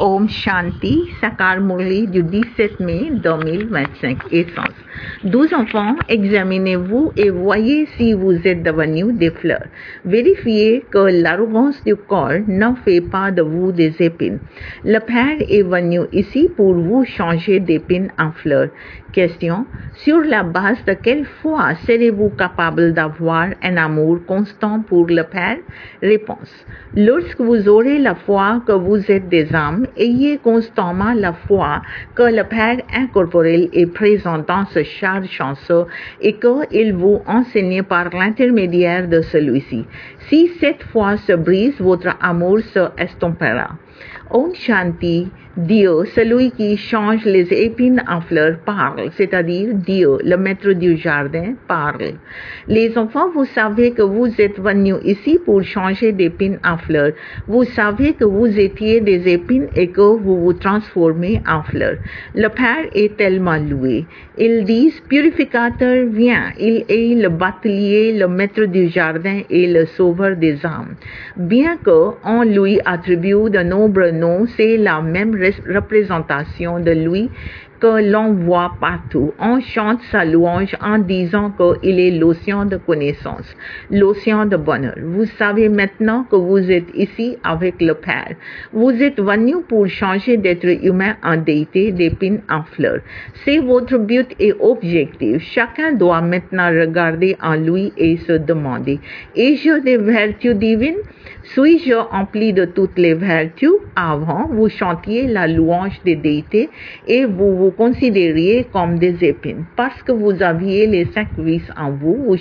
Om Shanti, Sakar Murli du 17 mai 2025. Essence. 12 enfants, examinez-vous et voyez si vous êtes devenus des fleurs. Vérifiez que l'arrogance du corps ne fait pas de vous des épines. Le Père est venu ici pour vous changer d'épines en fleurs. Question. Sur la base de quelle foi serez-vous capable d'avoir un amour constant pour le Père? Réponse. Lorsque vous aurez la foi que vous êtes des âmes, ayez constamment la foi que le Père incorporel est présent dans ce char chanceux et qu'il vous enseigne par l'intermédiaire de celui-ci. Si cette foi se brise, votre amour se estompera. Om Shanti, Dieu, celui qui change les épines en fleurs, parle, c'est-à-dire Dieu, le maître du jardin, parle. Les enfants, vous savez que vous êtes venus ici pour changer d'épines en fleurs. Vous savez que vous étiez des épines et que vous vous transformez en fleurs. Le Père est tellement loué. Ils disent, purificateur, viens. Il est le batelier, le maître du jardin et le sauveur des âmes. Bien qu'on lui attribue de nombreux noms, c'est la même représentation de lui que l'on voit partout. On chante sa louange en disant qu'il est l'océan de connaissance, l'océan de bonheur. Vous savez maintenant que vous êtes ici avec le Père. Vous êtes venus pour changer d'être humain en déité, d'épines en fleurs. C'est votre but et objectif. Chacun doit maintenant regarder en lui et se demander, ai-je des vertus divines? Suis-je empli de toutes les vertus? Avant, vous chantiez la louange des déités et vous vous considériez comme des épines. Parce que vous aviez les 5 vices en vous, vous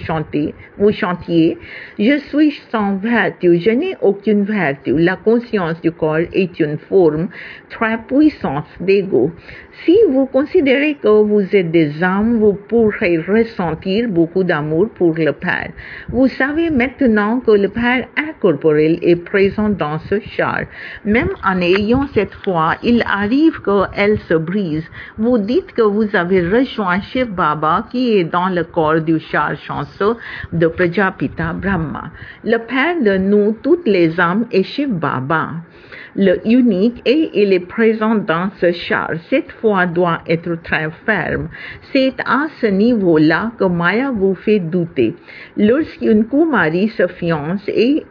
chantiez, je suis sans vertu, je n'ai aucune vertu. La conscience du corps est une forme très puissante d'ego. Si vous considérez que vous êtes des âmes, vous pourrez ressentir beaucoup d'amour pour le Père. Vous savez maintenant que le Père incorporel est présent dans ce char. Même en ayant cette foi, il arrive qu'elle se brise. Vous dites que vous avez rejoint Shiv Baba qui est dans le corps du char chanceux de Prajapita Brahma. Le Père de nous, toutes les âmes, est Shiv Baba, le unique, et il est présent dans ce char. Cette foi doit être très ferme. C'est à ce niveau-là que Maya vous fait douter. Lorsqu'une Kumari se fiance et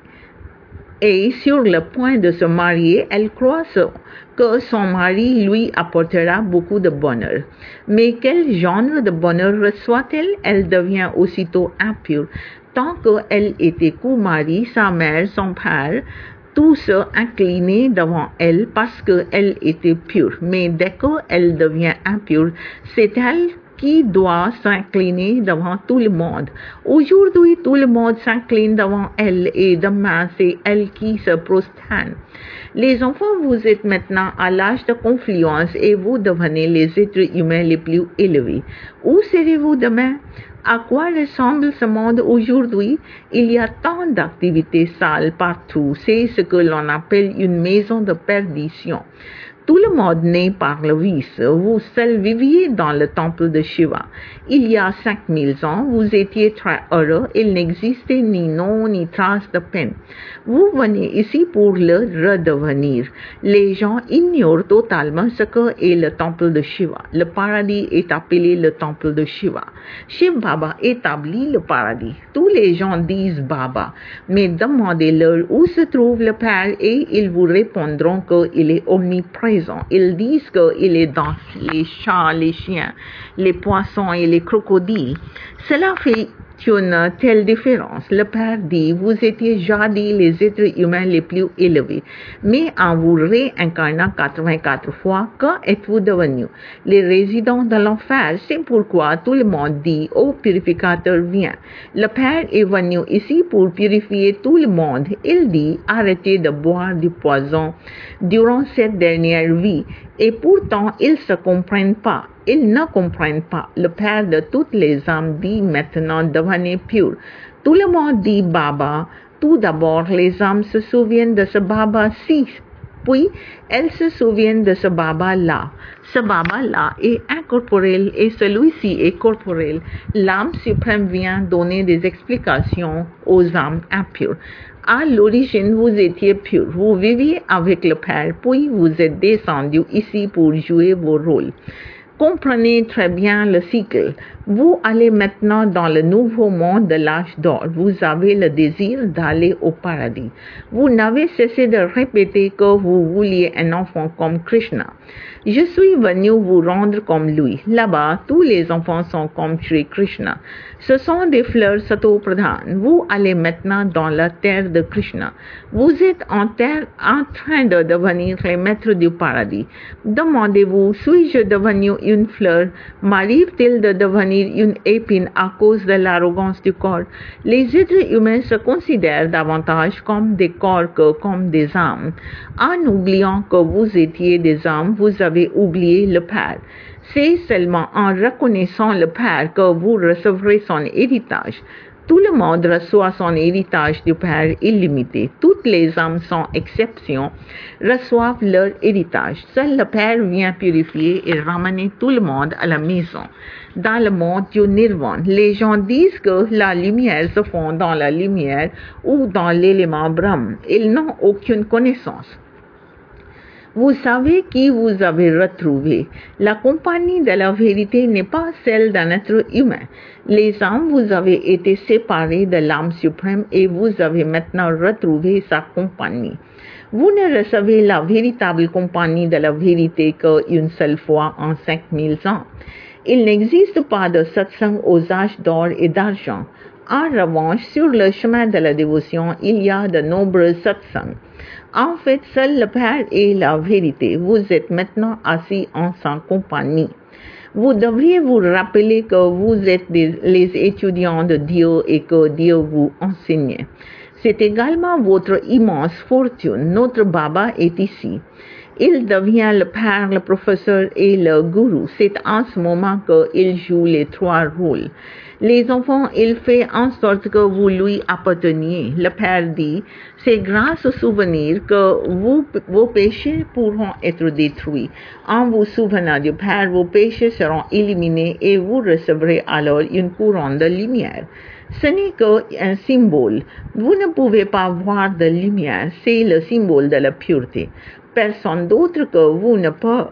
est sur le point de se marier, elle croit que son mari lui apportera beaucoup de bonheur. Mais quel genre de bonheur reçoit-elle? Elle devient aussitôt impure. Tant qu'elle était Kumari, sa mère, son père, tous se inclinaient devant elle parce qu'elle était pure. Mais dès qu'elle devient impure, c'est elle qui doit s'incliner devant tout le monde. Aujourd'hui, tout le monde s'incline devant elle et demain, c'est elle qui se prosterne. Les enfants, vous êtes maintenant à l'âge de confluence et vous devenez les êtres humains les plus élevés. Où serez-vous demain? À quoi ressemble ce monde aujourd'hui? Il y a tant d'activités sales partout. C'est ce que l'on appelle une maison de perdition. Tout le monde naît par le vice. Vous seul viviez dans le temple de Shiva. Il y a 5000 ans, vous étiez très heureux. Il n'existait ni nom ni trace de peine. Vous venez ici pour le redevenir. Les gens ignorent totalement ce qu'est le temple de Shiva. Le paradis est appelé le temple de Shiva. Shiv Baba établit le paradis. Tous les gens disent Baba, mais demandez-leur où se trouve le Père et ils vous répondront qu'il est omniprésent. Ils disent qu'il est dans les chats, les chiens, les poissons et les crocodiles. Cela fait une telle différence. Le Père dit, vous étiez jadis les êtres humains les plus élevés, mais en vous réincarnant 84 fois, que êtes-vous devenus? Les résidents de l'enfer. C'est pourquoi tout le monde dit, ô purificateur, viens. Le Père est venu ici pour purifier tout le monde. Il dit, arrêtez de boire du poison durant cette dernière vie. Et pourtant, ils ne comprennent pas. Ils ne comprennent pas. Le Père de toutes les âmes dit maintenant, devenez pur. Tout le monde dit Baba. Tout d'abord, les âmes se souviennent de ce Baba si Puis, elle se souvient de ce Baba-là. Ce Baba-là est incorporel et celui-ci est corporel. L'âme suprême vient donner des explications aux âmes impures. À l'origine, vous étiez pur. Vous viviez avec le Père, puis vous êtes descendu ici pour jouer vos rôles. Comprenez très bien le cycle. Vous allez maintenant dans le nouveau monde de l'âge d'or. Vous avez le désir d'aller au paradis. Vous n'avez cessé de répéter que vous vouliez un enfant comme Krishna. Je suis venu vous rendre comme lui. Là-bas, tous les enfants sont comme Shri Krishna. Ce sont des fleurs Sato-Pradhan. Vous allez maintenant dans la terre de Krishna. Vous êtes en train de devenir les maîtres du paradis. Demandez-vous, suis-je devenu une fleur? M'arrive-t-il de devenir une épine à cause de l'arrogance du corps? Les êtres humains se considèrent davantage comme des corps que comme des âmes. En oubliant que vous étiez des âmes, vous avez oublié le Père. C'est seulement en reconnaissant le Père que vous recevrez son héritage. Tout le monde reçoit son héritage du Père illimité. Toutes les âmes, sans exception, reçoivent leur héritage. Seul le Père vient purifier et ramener tout le monde à la maison. Dans le monde du Nirvana, les gens disent que la lumière se fond dans la lumière ou dans l'élément Brahma. Ils n'ont aucune connaissance. Vous savez qui vous avez retrouvé. La compagnie de la vérité n'est pas celle d'un être humain. Les âmes, vous avez été séparés de l'âme suprême et vous avez maintenant retrouvé sa compagnie. Vous ne recevez la véritable compagnie de la vérité qu'une seule fois en 5000 ans. Il n'existe pas de satsang aux âges d'or et d'argent. En revanche, sur le chemin de la dévotion, il y a de nombreux satsangs. En fait, seul le Père est la vérité. Vous êtes maintenant assis en sa compagnie. Vous devriez vous rappeler que vous êtes les étudiants de Dieu et que Dieu vous enseigne. C'est également votre immense fortune. Notre Baba est ici. Il devient le Père, le professeur et le gourou. C'est en ce moment qu'il joue les trois rôles. Les enfants, il fait en sorte que vous lui apparteniez. Le Père dit, c'est grâce au souvenir que vos péchés pourront être détruits. En vous souvenant du Père, vos péchés seront éliminés et vous recevrez alors une couronne de lumière. Ce n'est qu'un symbole. Vous ne pouvez pas voir de lumière. C'est le symbole de la pureté. Personne d'autre que vous ne peut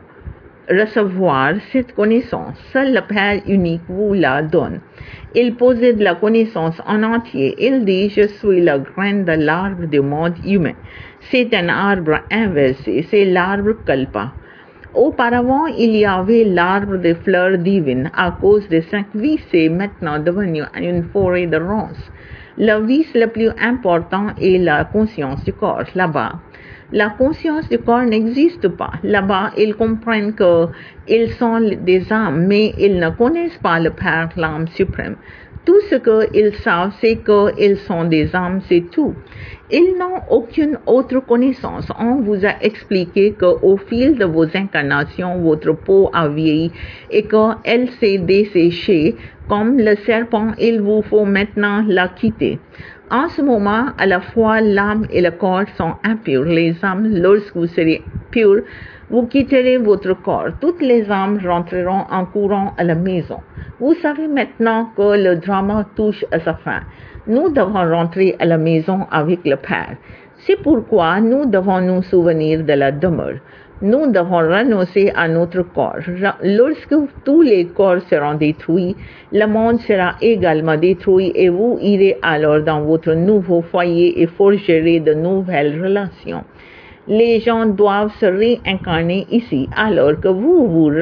recevoir cette connaissance. Seul le Père unique vous la donne. Il possède la connaissance en entier. Il dit, je suis la graine de l'arbre du monde humain. C'est un arbre inversé. C'est l'arbre Kalpa. Auparavant, il y avait l'arbre des fleurs divines. À cause des 5 vices, c'est maintenant devenu une forêt de ronces. Le vice le plus important est la conscience du corps, là-bas. La conscience du corps n'existe pas. Là-bas, ils comprennent qu'ils sont des âmes, mais ils ne connaissent pas le Père, l'âme suprême. Tout ce qu'ils savent, c'est qu'ils sont des âmes, c'est tout. Ils n'ont aucune autre connaissance. On vous a expliqué qu'au fil de vos incarnations, votre peau a vieilli et qu'elle s'est desséchée. Comme le serpent, il vous faut maintenant la quitter. En ce moment, à la fois l'âme et le corps sont impurs. Les âmes, lorsque vous serez purs, vous quitterez votre corps. Toutes les âmes rentreront en courant à la maison. Vous savez maintenant que le drama touche à sa fin. Nous devons rentrer à la maison avec le Père. C'est pourquoi nous devons nous souvenir de la demeure. Nous devons renoncer à notre corps. Lorsque tous les corps seront détruits, le monde sera également détruit et vous irez alors dans votre nouveau foyer et forgerez de nouvelles relations. Les gens doivent se réincarner ici alors que vous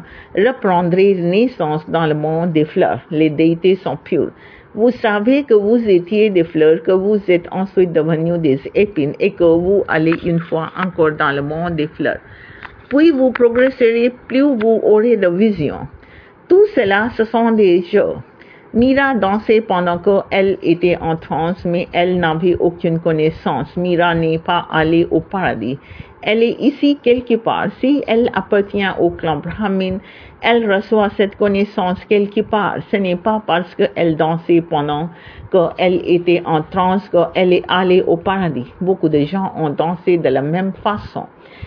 reprendrez naissance dans le monde des fleurs. Les déités sont pures. Vous savez que vous étiez des fleurs, que vous êtes ensuite devenus des épines et que vous allez une fois encore dans le monde des fleurs. Puis vous progresserez, plus vous aurez de vision. Tout cela, ce sont des jeux. Mira dansait pendant qu'elle était en transe, mais elle n'avait aucune connaissance. Mira n'est pas allée au paradis. Elle est ici quelque part. Si elle appartient au clan brahmin, elle reçoit cette connaissance quelque part. Ce n'est pas parce qu'elle dansait pendant qu'elle était en transe qu'elle est allée au paradis. Beaucoup de gens ont dansé de la même façon.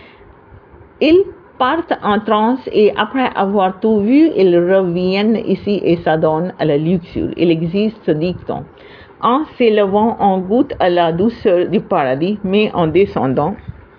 Ils partent en transe et après avoir tout vu, ils reviennent ici et s'adonnent à la luxure. Il existe ce dicton. En s'élevant, on goûte à la douceur du paradis, mais en descendant,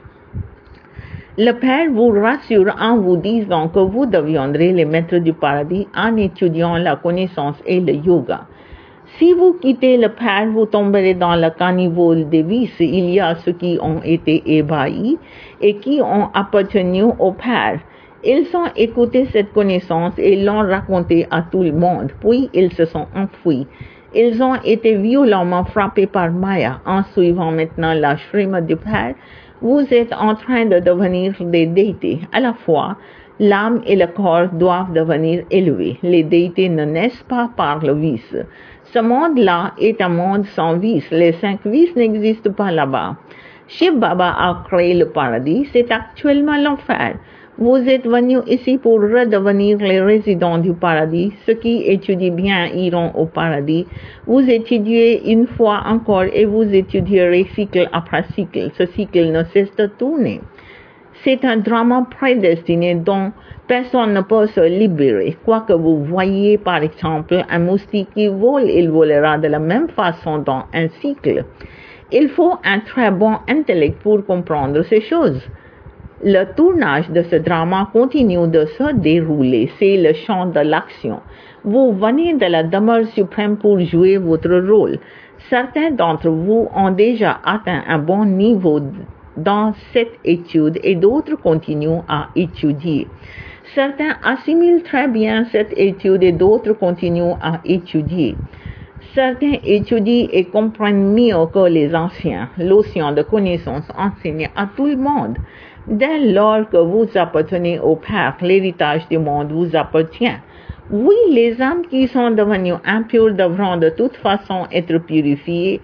le Père vous rassure en vous disant que vous deviendrez les maîtres du paradis en étudiant la connaissance et le yoga. Si vous quittez le Père, vous tomberez dans le caniveau des vices. Il y a ceux qui ont été ébahis et qui ont appartenu au Père. Ils ont écouté cette connaissance et l'ont racontée à tout le monde, puis ils se sont enfuis. Ils ont été violemment frappés par Maya. En suivant maintenant la shrima du Père, vous êtes en train de devenir des déités. À la fois, l'âme et le corps doivent devenir élevés. Les déités ne naissent pas par le vice. Ce monde-là est un monde sans vice. Les 5 vices n'existent pas là-bas. Shiv Baba a créé le paradis. C'est actuellement l'enfer. Vous êtes venus ici pour redevenir les résidents du paradis. Ceux qui étudient bien iront au paradis. Vous étudiez une fois encore et vous étudierez cycle après cycle. Ce cycle ne cesse de tourner. C'est un drame prédestiné dont personne ne peut se libérer. Quoi que vous voyez, par exemple, un moustique qui vole, il volera de la même façon dans un cycle. Il faut un très bon intellect pour comprendre ces choses. Le tournage de ce drama continue de se dérouler. C'est le champ de l'action. Vous venez de la demeure suprême pour jouer votre rôle. Certains d'entre vous ont déjà atteint un bon niveau dans cette étude et d'autres continuent à étudier. Certains assimilent très bien cette étude et d'autres continuent à étudier. Certains étudient et comprennent mieux que les anciens. L'océan de connaissances enseigne à tout le monde. Dès lors que vous appartenez au Père, l'héritage du monde vous appartient. Oui, les âmes qui sont devenues impures devront de toute façon être purifiées.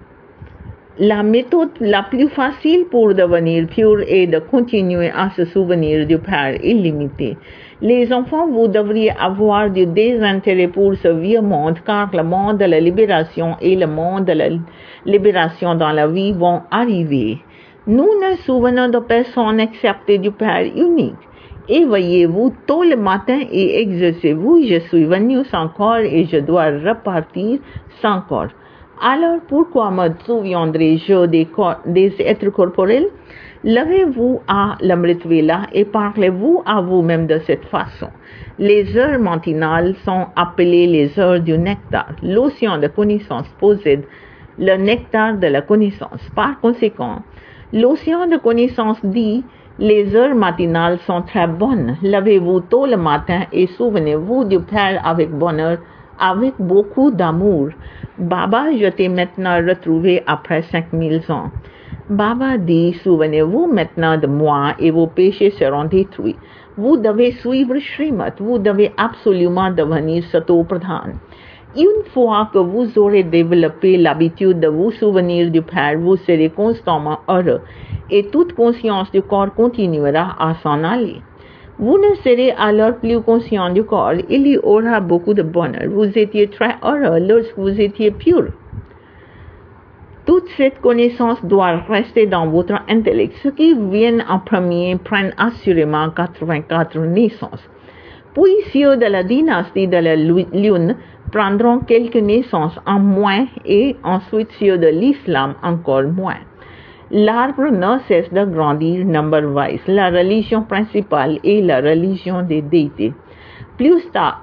La méthode la plus facile pour devenir pure est de continuer à se souvenir du Père illimité. Les enfants, vous devriez avoir du désintérêt pour ce vieux monde, car le monde de la libération et le monde de la libération dans la vie vont arriver. Nous ne souvenons de personne excepté du Père unique. Éveillez-vous tôt le matin et exercez-vous. Je suis venu sans corps et je dois repartir sans corps. Alors pourquoi me souviendrai-je des êtres corporels? Levez-vous à l'Amritvela et parlez-vous à vous-même de cette façon. Les heures matinales sont appelées les heures du nectar. L'océan de connaissance possède le nectar de la connaissance. Par conséquent, l'océan de connaissance dit les heures matinales sont très bonnes. Levez-vous tôt le matin et souvenez-vous du Père avec bonheur, avec beaucoup d'amour. Baba, je t'ai maintenant retrouvé après 5000 ans. Baba dit, souvenez-vous maintenant de moi et vos péchés seront détruits. Vous devez suivre Srimad, vous devez absolument devenir Sato-Pradhan. Une fois que vous aurez développé l'habitude de vous souvenir du Père, vous serez constamment heureux et toute conscience du corps continuera à s'en aller. Vous ne serez alors plus conscient du corps, il y aura beaucoup de bonheur. Vous étiez très heureux lorsque vous étiez pur. Toute cette connaissance doit rester dans votre intellect. Ceux qui viennent en premier prennent assurément 84 naissances. Puis ceux de la dynastie de la Lune prendront quelques naissances en moins et ensuite ceux de l'islam encore moins. L'arbre ne cesse de grandir number-wise. La religion principale est la religion des déités. Plus tard,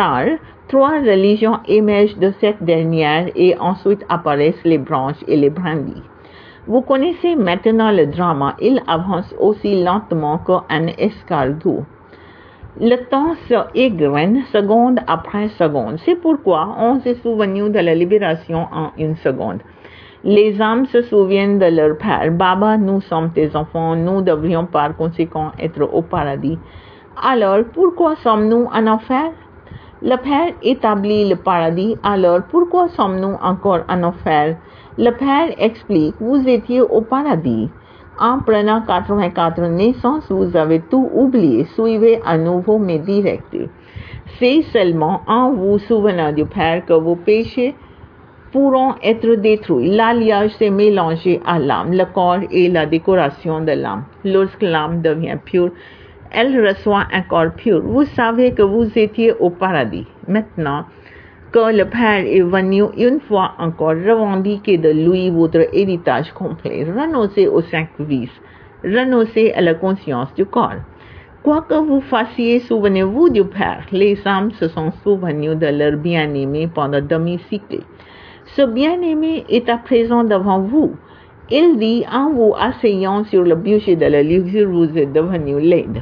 3 religions émergent de cette dernière et ensuite apparaissent les branches et les brindilles. Vous connaissez maintenant le drama. Il avance aussi lentement qu'un escargot. Le temps se égrène seconde après seconde. C'est pourquoi on s'est souvenu de la libération en une seconde. Les âmes se souviennent de leur Père. Baba, nous sommes tes enfants, nous devrions par conséquent être au paradis. Alors, pourquoi sommes-nous en enfer? Le Père établit le paradis, alors pourquoi sommes-nous encore en enfer? Le Père explique, vous étiez au paradis. En prenant 84 naissances, vous avez tout oublié. Suivez à nouveau mes directives. C'est seulement en vous souvenant du Père que vos péchés pourront être détruits. L'alliage s'est mélangé à l'âme, le corps et la décoration de l'âme. Lorsque l'âme devient pure, elle reçoit un corps pur. Vous savez que vous étiez au paradis. Maintenant que le Père est venu une fois encore revendiquer de lui votre héritage complet, renoncez aux 5 vices, renoncez à la conscience du corps. Quoi que vous fassiez, souvenez-vous du Père. Les âmes se sont souvenues de leur bien-aimé pendant demi-siècle. Ce bien-aimé est à présent devant vous. Il dit, en vous asseyant sur le bûcher de la luxure, vous êtes devenu laide.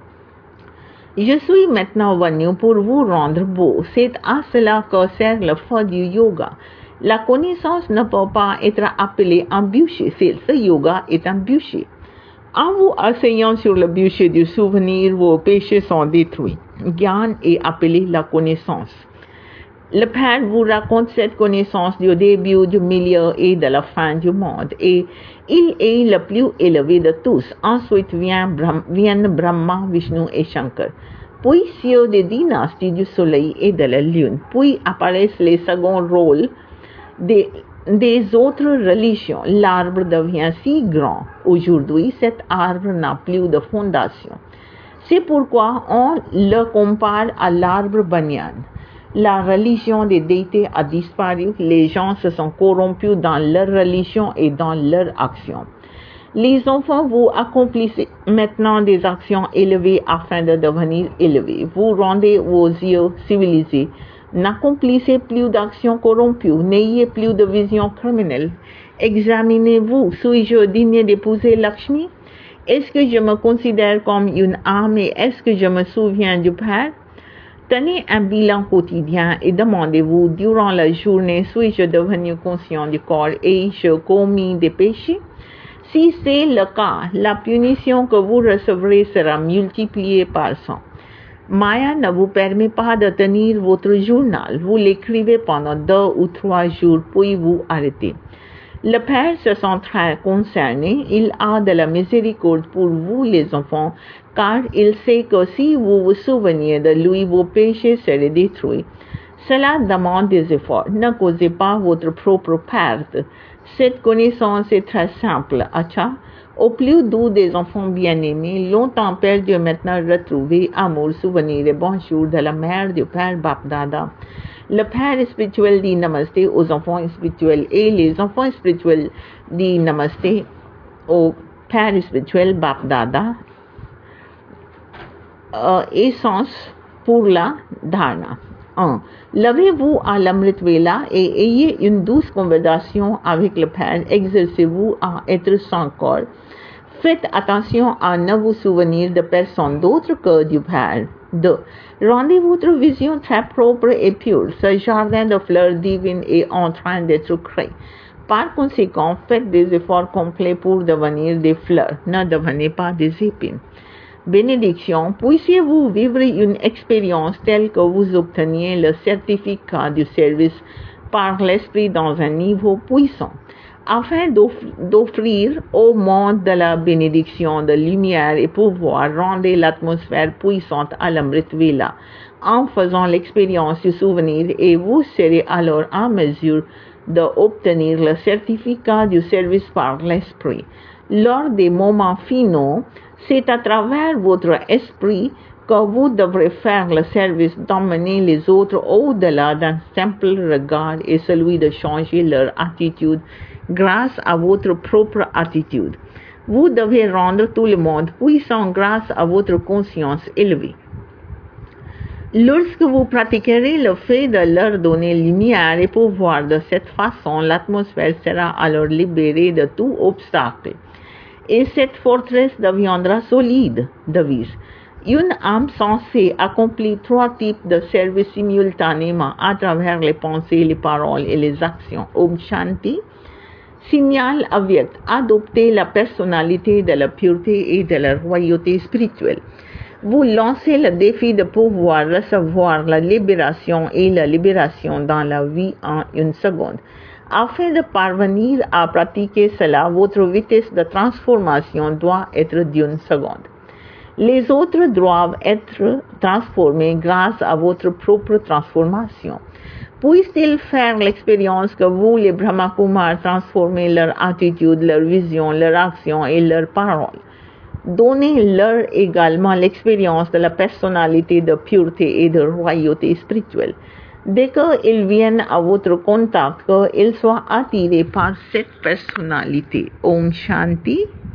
Je suis maintenant venu pour vous rendre beau. C'est à cela que sert le feu du yoga. La connaissance ne peut pas être appelée un bûcher. Ce yoga est un bûcher. En vous asseyant sur le bûcher du souvenir, vos péchés sont détruits. Gyan est appelé la connaissance. Le Père vous raconte cette connaissance du début, du milieu et de la fin du monde. Et il est le plus élevé de tous. Ensuite viennent Brahma, Vishnu et Shankar. Puis ceux des dynasties du soleil et de la lune. Puis apparaissent les seconds rôles des autres religions. L'arbre devient si grand. Aujourd'hui, cet arbre n'a plus de fondation. C'est pourquoi on le compare à l'arbre banyan. La religion des déités a disparu. Les gens se sont corrompus dans leur religion et dans leur action. Les enfants, vous accomplissez maintenant des actions élevées afin de devenir élevés. Vous rendez vos yeux civilisés. N'accomplissez plus d'actions corrompues. N'ayez plus de vision criminelle. Examinez-vous. Suis-je digne d'épouser Lakshmi? Est-ce que je me considère comme une âme et est-ce que je me souviens du Père? Tenez un bilan quotidien et demandez-vous durant la journée, suis-je devenu conscient du corps et ai-je commis des péchés? Si c'est le cas, la punition que vous recevrez sera multipliée par 100. Maya ne vous permet pas de tenir votre journal. Vous l'écrivez pendant 2 ou 3 jours, puis vous arrêtez. Le Père se sent très concerné. Il a de la miséricorde pour vous, les enfants, car il sait que si vous vous souveniez de lui, vos péchés seraient détruits. Cela demande des efforts. Ne causez pas votre propre perte. Cette connaissance est très simple. Acha, au plus doux des enfants bien-aimés, longtemps perdus, maintenant retrouvés, amour, souvenir et bonjour de la mère du Père Bapdada. Le Père spirituel dit Namasté aux enfants spirituels et les enfants spirituels dit Namasté au Père spirituel Bapdada. Essence pour la dharana. 1. Levez-vous à l'Amrit Vela et ayez une douce conversation avec le Père. Exercez-vous à être sans corps. Faites attention à ne vous souvenir de personne d'autre que du Père. 2. Rendez votre vision très propre et pure. Ce jardin de fleurs divines est en train d'être créé. Par conséquent, faites des efforts complets pour devenir des fleurs. Ne devenez pas des épines. Bénédiction, puissiez-vous vivre une expérience telle que vous obteniez le certificat du service par l'Esprit dans un niveau puissant, afin d'offrir au monde de la bénédiction de lumière et pouvoir rendre l'atmosphère puissante à l'Amrit Vela en faisant l'expérience du souvenir et vous serez alors en mesure d'obtenir le certificat du service par l'Esprit. Lors des moments finaux, c'est à travers votre esprit que vous devrez faire le service d'emmener les autres au-delà d'un simple regard et celui de changer leur attitude grâce à votre propre attitude. Vous devez rendre tout le monde puissant grâce à votre conscience élevée. Lorsque vous pratiquerez le fait de leur donner lumière et pouvoir de cette façon, l'atmosphère sera alors libérée de tout obstacle. Et cette forteresse deviendra solide. Devise. Une âme censée accomplit 3 types de services simultanément à travers les pensées, les paroles et les actions. Om Shanti. Signal avyakt. Adopter la personnalité de la pureté et de la royauté spirituelle. Vous lancez le défi de pouvoir recevoir la libération et la libération dans la vie en 1 seconde. Afin de parvenir à pratiquer cela, votre vitesse de transformation doit être d'une seconde. Les autres doivent être transformés grâce à votre propre transformation. Puissent-ils faire l'expérience que vous, les Brahmakumars, transformez leur attitude, leur vision, leur action et leurs paroles? Donnez-leur également l'expérience de la personnalité de pureté et de royauté spirituelle. Dès qu'ils viennent à votre contact, qu'ils soient attirés par cette personnalité. Om Shanti.